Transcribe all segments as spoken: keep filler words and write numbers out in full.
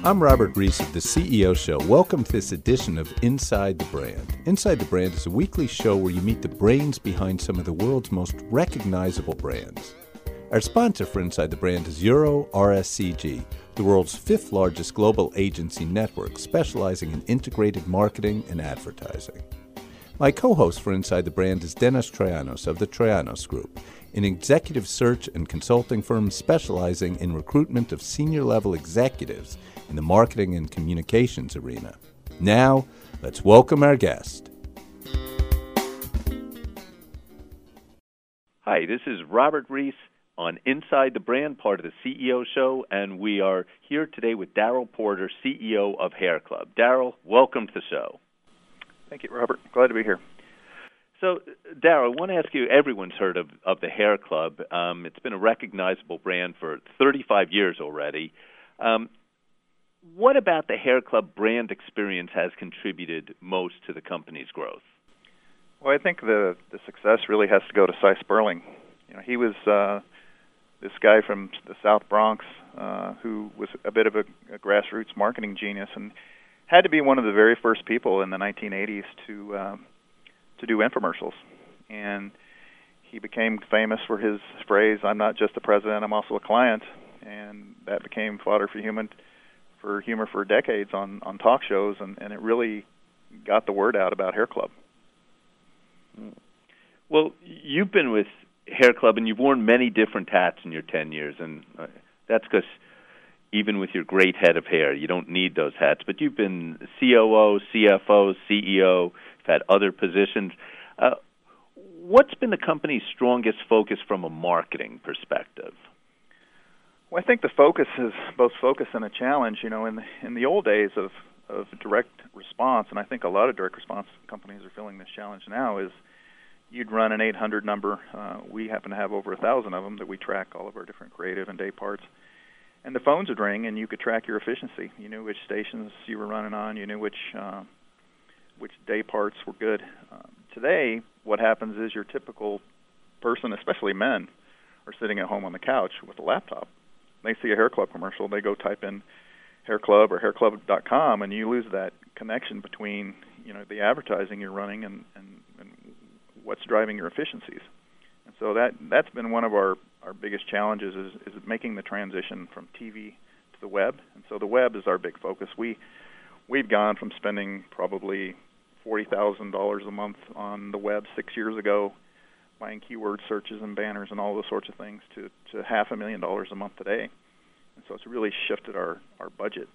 I'm Robert Reese of the C E O Show. Welcome to this edition of Inside the Brand. Inside the Brand is a weekly show where you meet the brains behind some of the world's most recognizable brands. Our sponsor for Inside the Brand is Euro R S C G, the world's fifth largest global agency network specializing in integrated marketing and advertising. My co-host for Inside the Brand is Dennis Troyanos of the Troyanos Group, an executive search and consulting firm specializing in recruitment of senior-level executives in the marketing and communications arena. Now, let's welcome our guest. Hi, this is Robert Reese on Inside the Brand, part of the C E O Show, and we are here today with Darryl Porter, C E O of Hair Club. Darryl, welcome to the show. Thank you, Robert. Glad to be here. So, Darryl, I want to ask you, everyone's heard of, of the Hair Club. Um, it's been a recognizable brand for thirty-five years already. Um, what about the Hair Club brand experience has contributed most to the company's growth? Well, I think the, the success really has to go to Cy Sperling. You know, he was uh, this guy from the South Bronx uh, who was a bit of a, a grassroots marketing genius and had to be one of the very first people in the nineteen eighties to um, to do infomercials. And he became famous for his phrase, "I'm not just the president, I'm also a client." And that became fodder for human for humor for decades on, on talk shows, and, and it really got the word out about Hair Club. Well, you've been with Hair Club, and you've worn many different hats in your ten years, and uh, that's because even with your great head of hair, you don't need those hats. But you've been C O O, C F O, C E O, you've had other positions. Uh, what's been the company's strongest focus from a marketing perspective? Well, I think the focus is both focus and a challenge. You know, in the, in the old days of, of direct response, and I think a lot of direct response companies are feeling this challenge now, is you'd run an eight hundred number. Uh, we happen to have over one thousand of them that we track all of our different creative and day parts. And the phones would ring, and you could track your efficiency. You knew which stations you were running on. You knew which uh, which day parts were good. Um, today, what happens is your typical person, especially men, are sitting at home on the couch with a laptop. They see a Hair Club commercial. They go type in Hair Club or hair club dot com, and you lose that connection between you know the advertising you're running and, and, and what's driving your efficiencies. And so that that's been one of our Our biggest challenges is, is making the transition from T V to the web. And so the web is our big focus. We, we've gone from spending probably forty thousand dollars a month on the web six years ago, buying keyword searches and banners and all those sorts of things, to, to half a million dollars a month today. And so it's really shifted our, our budget.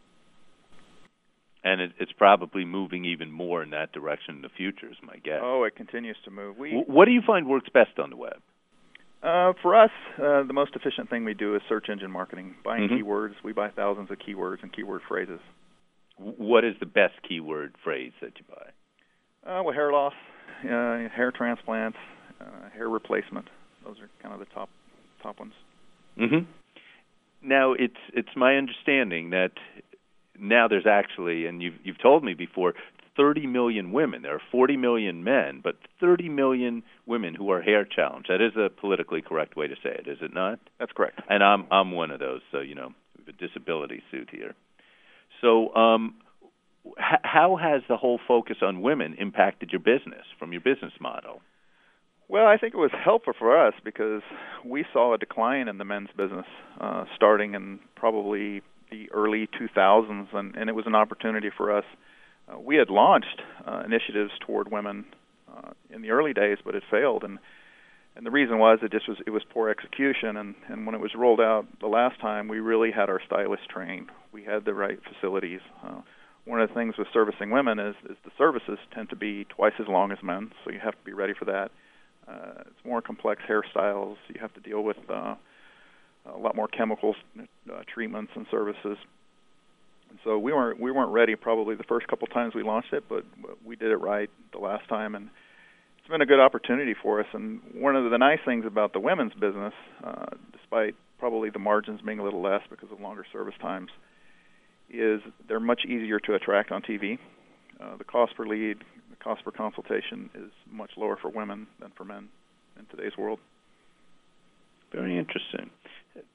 And it, it's probably moving even more in that direction in the future, is my guess. Oh, it continues to move. We, w- what do you find works best on the web? Uh, for us, uh, the most efficient thing we do is search engine marketing, buying mm-hmm. keywords. We buy thousands of keywords and keyword phrases. What is the best keyword phrase that you buy? Uh, well, hair loss, uh, hair transplants, uh, hair replacement. Those are kind of the top top ones. Mm-hmm. Now, it's it's my understanding that now there's actually, and you've you've told me before, thirty million women. There are forty million men, but thirty million women who are hair challenged. That is a politically correct way to say it, is it not? That's correct. And I'm I'm one of those, so, you know, we have a disability suit here. So um, h- how has the whole focus on women impacted your business from your business model? Well, I think it was helpful for us because we saw a decline in the men's business uh, starting in probably the early two thousands, and, and it was an opportunity for us. Uh, we had launched uh, initiatives toward women uh, in the early days, but it failed, and and the reason was it just was it was poor execution. And, and when it was rolled out the last time, we really had our stylists trained. We had the right facilities. Uh, one of the things with servicing women is, is the services tend to be twice as long as men, so you have to be ready for that. Uh, it's more complex hairstyles. You have to deal with uh, a lot more chemicals, uh, treatments, and services. And so we weren't we weren't ready probably the first couple times we launched it, but we did it right the last time, and it's been a good opportunity for us. And one of the nice things about the women's business, uh, despite probably the margins being a little less because of longer service times, is they're much easier to attract on T V. Uh, the cost per lead, the cost per consultation is much lower for women than for men in today's world. Very interesting.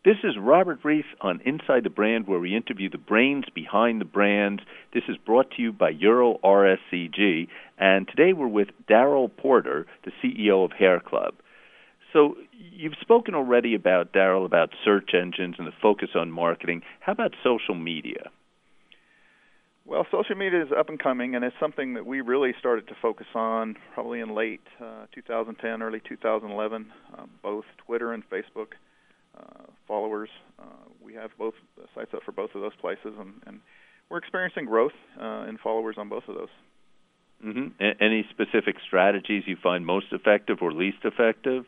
This is Robert Reese on Inside the Brand, where we interview the brains behind the brands. This is brought to you by Euro R S C G, and today we're with Darrell Porter, the C E O of Hair Club. So you've spoken already about, Darrell, about search engines and the focus on marketing. How about social media? Well, social media is up and coming, and it's something that we really started to focus on probably in late uh, two thousand ten, early two thousand eleven, uh, both Twitter and Facebook uh, followers. Uh, we have both sites up for both of those places, and, and we're experiencing growth uh, in followers on both of those. Mm-hmm. A- any specific strategies you find most effective or least effective?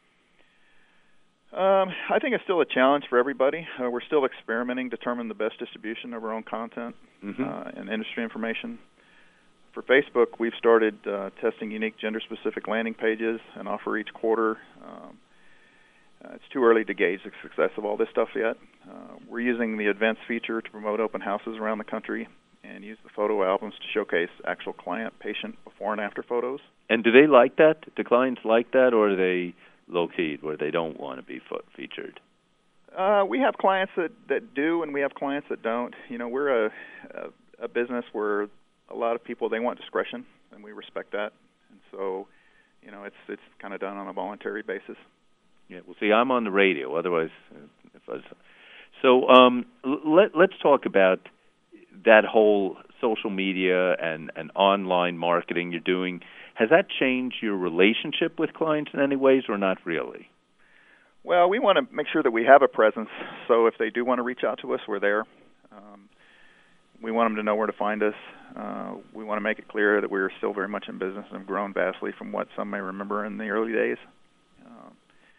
Um, I think it's still a challenge for everybody. Uh, we're still experimenting to determine the best distribution of our own content mm-hmm. uh, and industry information. For Facebook, we've started uh, testing unique gender-specific landing pages and offer each quarter. Um, uh, it's too early to gauge the success of all this stuff yet. Uh, we're using the advanced feature to promote open houses around the country and use the photo albums to showcase actual client-patient before and after photos. And do they like that? Do clients like that, or are they low-keyed, where they don't want to be featured? Uh, we have clients that, that do, and we have clients that don't. You know, we're a, a, a business where a lot of people, they want discretion, and we respect that. And so, you know, it's it's kind of done on a voluntary basis. Yeah, well, see, I'm on the radio. Otherwise, if I was... So um, let, let's talk about that whole social media and, and online marketing you're doing. Has that changed your relationship with clients in any ways, or not really? Well, we want to make sure that we have a presence, so if they do want to reach out to us, we're there. Um, we want them to know where to find us. Uh, we want to make it clear that we're still very much in business and have grown vastly from what some may remember in the early days. Um,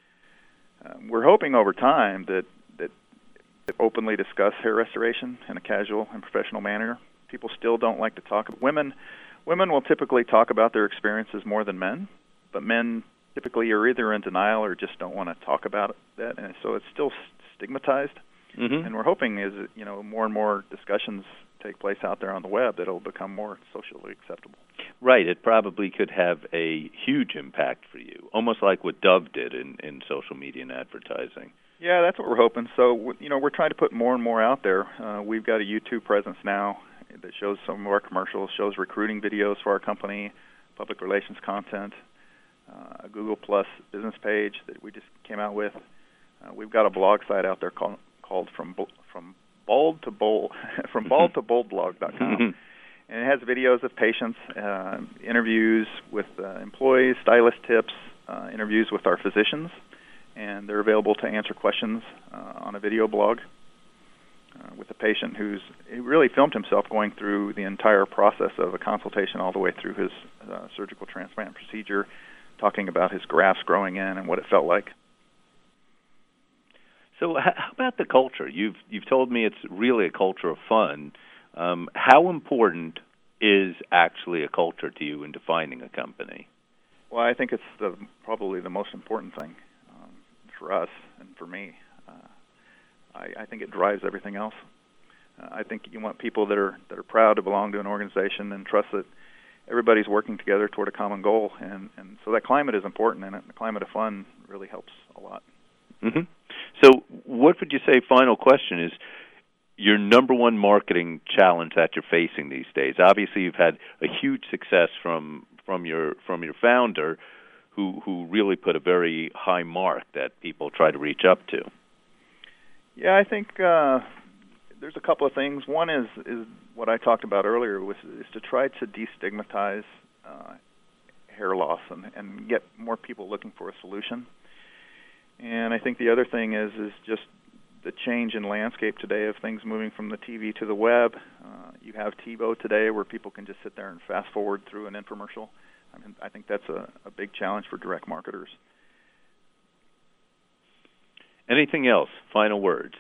uh, we're hoping over time that, that that openly discuss hair restoration in a casual and professional manner. People still don't like to talk. Women Women will typically talk about their experiences more than men, but men typically are either in denial or just don't want to talk about that, and so it's still stigmatized. Mm-hmm. And we're hoping is that, you know, more and more discussions take place out there on the web that it'll become more socially acceptable. Right. It probably could have a huge impact for you, almost like what Dove did in, in social media and advertising. Yeah, that's what we're hoping. So, you know, we're trying to put more and more out there. Uh, we've got a YouTube presence now that shows some of our commercials, shows recruiting videos for our company, public relations content, uh, a Google Plus business page that we just came out with. Uh, we've got a blog site out there called, called from from bald to bold, from bald to bold blog dot com, and it has videos of patients, uh, interviews with uh, employees, stylist tips, uh, interviews with our physicians, and they're available to answer questions uh, on a video blog. Uh, with a patient who's he really filmed himself going through the entire process of a consultation all the way through his uh, surgical transplant procedure, talking about his grafts growing in and what it felt like. So how about the culture? You've you've told me it's really a culture of fun. Um, how important is actually a culture to you in defining a company? Well, I think it's the, probably the most important thing um, for us and for me. I, I think it drives everything else. Uh, I think you want people that are that are proud to belong to an organization and trust that everybody's working together toward a common goal, and, and so that climate is important, and the climate of fun really helps a lot. Mm-hmm. So what would you say, final question, is your number one marketing challenge that you're facing these days? Obviously, you've had a huge success from from your from your founder, who, who really put a very high mark that people try to reach up to. Yeah, I think uh, there's a couple of things. One is is what I talked about earlier, which is to try to destigmatize uh, hair loss and, and get more people looking for a solution. And I think the other thing is is just the change in landscape today of things moving from the T V to the web. Uh, you have TiVo today where people can just sit there and fast forward through an infomercial. I mean, I think that's a, a big challenge for direct marketers. Anything else? Final words.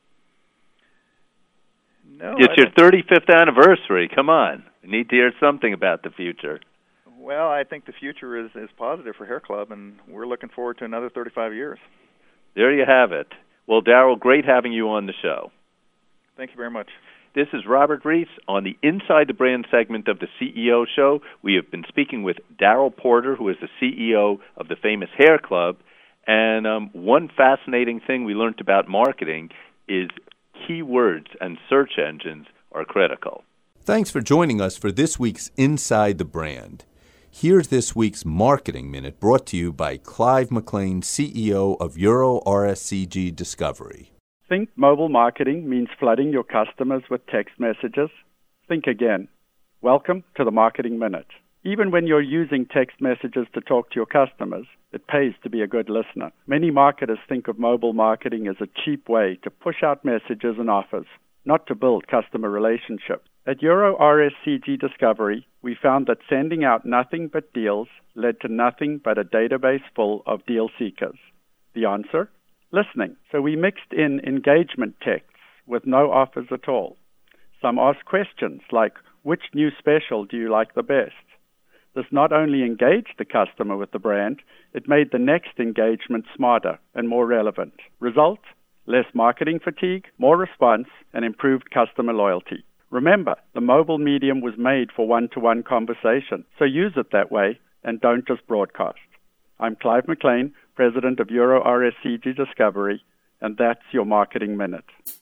No. It's I your think, thirty-fifth anniversary. Come on. We need to hear something about the future. Well, I think the future is, is positive for Hair Club, and we're looking forward to another thirty-five years. There you have it. Well, Darrell, great having you on the show. Thank you very much. This is Robert Reese on the Inside the Brand segment of the C E O Show. We have been speaking with Darrell Porter, who is the C E O of the famous Hair Club, And um, one fascinating thing we learned about marketing is keywords and search engines are critical. Thanks for joining us for this week's Inside the Brand. Here's this week's Marketing Minute brought to you by Clive McLean, C E O of Euro R S C G Discovery. Think mobile marketing means flooding your customers with text messages? Think again. Welcome to the Marketing Minute. Even when you're using text messages to talk to your customers, it pays to be a good listener. Many marketers think of mobile marketing as a cheap way to push out messages and offers, not to build customer relationships. At Euro R S C G Discovery, we found that sending out nothing but deals led to nothing but a database full of deal seekers. The answer? Listening. So we mixed in engagement texts with no offers at all. Some asked questions like, which new special do you like the best? This not only engaged the customer with the brand, it made the next engagement smarter and more relevant. Result? Less marketing fatigue, more response, and improved customer loyalty. Remember, the mobile medium was made for one-to-one conversation, so use it that way and don't just broadcast. I'm Clive McLean, President of Euro R S C G Discovery, and that's your Marketing Minute.